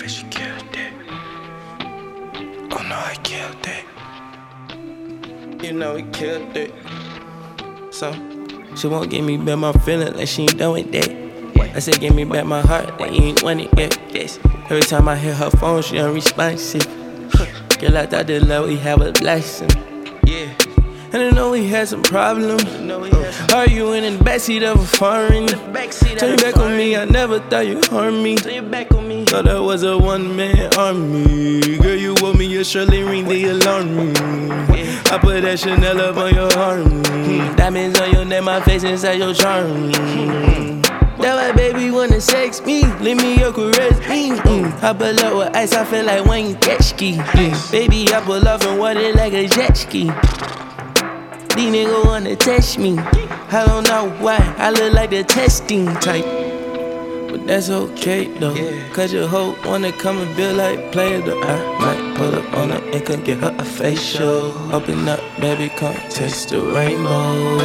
cause she killed it. Oh no, I killed it. You know he killed it. So, she won't give me back my feeling like she ain't done with that. I said give me back my heart, that you ain't want it yet. Yes. Every time I hit her phone, she unresponsive. Girl, I thought the love we had was blessing. Yeah. And I know we had some problems. Arguing in the backseat of a foreign. Turn your back on me, I never thought you harmed me. Thought that was a one-man army. Girl, you owe me your Shirley ring, they alarm me. I put that Chanel up on your arm. Diamonds on your neck, my face inside your charm. That why baby wanna sex me, leave me your caress me. I pull up with ice, I feel like Wayne Gretzky. Baby, I pull off and water like a jet ski. These niggas wanna test me. I don't know why, I look like the testing type. But that's okay though, cause your hoe wanna come and build like player though. I might pull up on her and come get her a facial. Open up, baby, come taste the rainbow.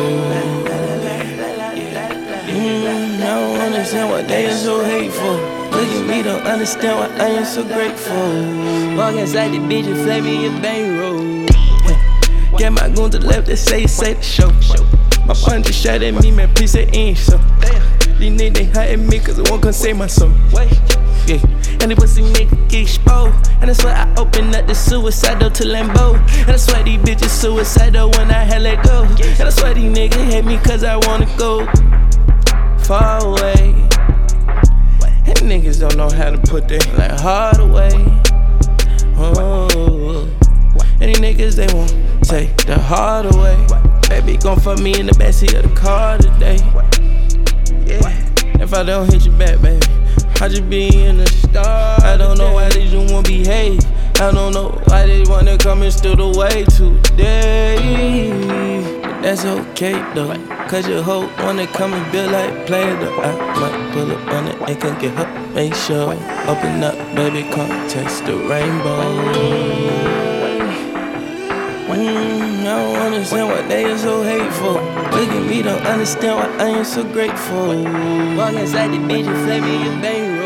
I don't understand why they are so hateful. Look at me, don't understand why I am so grateful. Walk inside the bitch and flame me in bankroll. Get my goon to the left, they say the show. My partner just shot at me, man, please say ain't so. These niggas, they hot at me cause they won't come save my soul. Yeah, and they pussy nigga get exposed. And that's why I open up the suicide door to Lambo. And that's why these bitches suicidal when I had let go. And that's why these niggas hate me cause I wanna go far away. And niggas don't know how to put their like hard away. Oh, and these niggas they won't take the heart away. Baby gon' fuck me in the backseat of the car today. Yeah, if I don't hit you back, baby, I just be in the stars. I don't know why they just won't behave. I don't know why they wanna come and steal the way today. But that's okay though, cause your hoe wanna come and build like player though. I might pull up on it and come get her, make sure. Open up, baby, come taste the rainbow. I don't understand why they are so hateful. Look at me, don't understand why I am so grateful. Walk inside the bitch and flame me in bankroll.